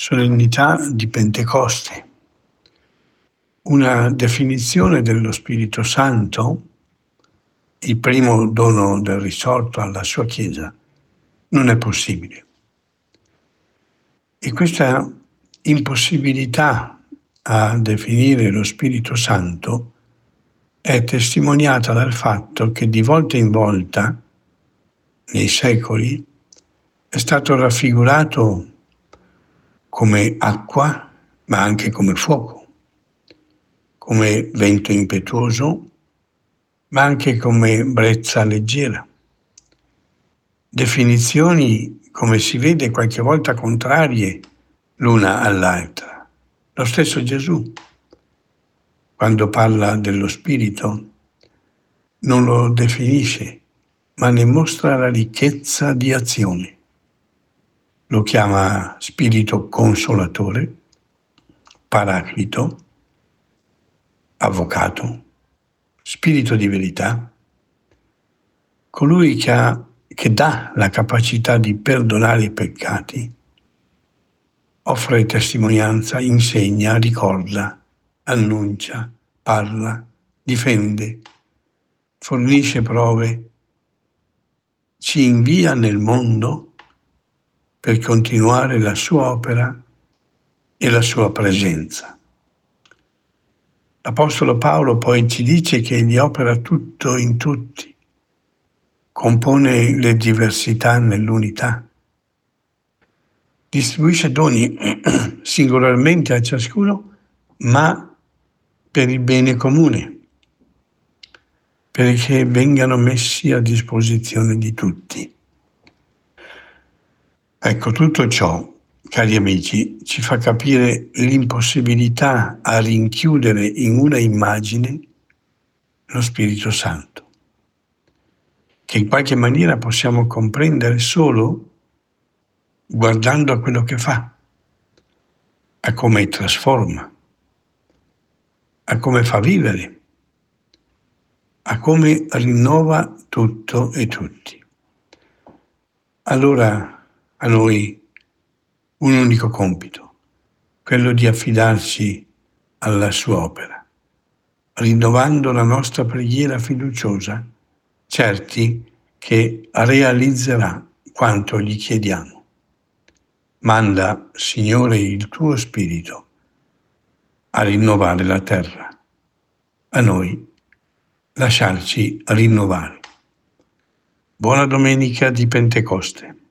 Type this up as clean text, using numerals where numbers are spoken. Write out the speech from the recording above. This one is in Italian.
solennità di Pentecoste. Una definizione dello Spirito Santo, il primo dono del risorto alla sua Chiesa, non è possibile. E questa impossibilità a definire lo Spirito Santo è testimoniata dal fatto che di volta in volta, nei secoli, è stato raffigurato come acqua, ma anche come fuoco, come vento impetuoso, ma anche come brezza leggera. Definizioni, come si vede, qualche volta contrarie l'una all'altra. Lo stesso Gesù, quando parla dello Spirito, non lo definisce, ma ne mostra la ricchezza di azione. Lo chiama Spirito Consolatore, Paraclito, Avvocato, Spirito di verità, colui che dà la capacità di perdonare i peccati, offre testimonianza, insegna, ricorda, annuncia, parla, difende, fornisce prove, ci invia nel mondo per continuare la sua opera e la sua presenza. L'Apostolo Paolo poi ci dice che egli opera tutto in tutti, compone le diversità nell'unità, distribuisce doni singolarmente a ciascuno, ma per il bene comune, perché vengano messi a disposizione di tutti. Ecco, tutto ciò, cari amici, ci fa capire l'impossibilità a rinchiudere in una immagine lo Spirito Santo, che in qualche maniera possiamo comprendere solo guardando a quello che fa, a come trasforma, a come fa vivere, a come rinnova tutto e tutti. Allora a noi un unico compito, quello di affidarci alla sua opera, rinnovando la nostra preghiera fiduciosa, certi che realizzerà quanto gli chiediamo. Manda, Signore, il tuo Spirito a rinnovare la terra, a noi lasciarci rinnovare. Buona domenica di Pentecoste.